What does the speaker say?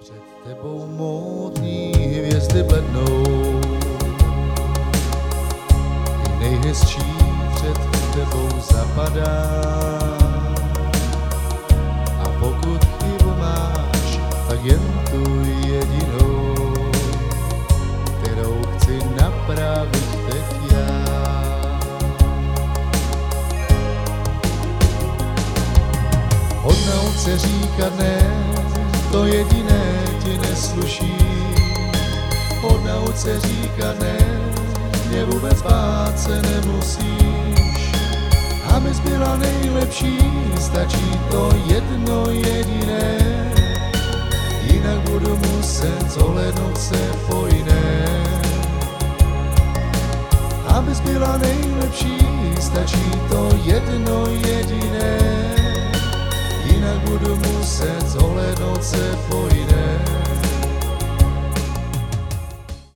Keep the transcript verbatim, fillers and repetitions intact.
Před tebou módní hvězdy blednou, i nejhezčí před tebou zapadá. A pokud chybu máš, tak jen tu jedinou, kterou chci napravit teď já. Odnauč se říkat ne, to jediné ti nesluší. Odnauč se říkat ne, mě vůbec bát se nemusíš. Abys byla nejlepší, stačí to jedno jediné, jinak budu muset zohlédnout se po jiné. Abys byla nejlepší, stačí to jedno jediné, jinak budu muset zohlédnout se po jiné.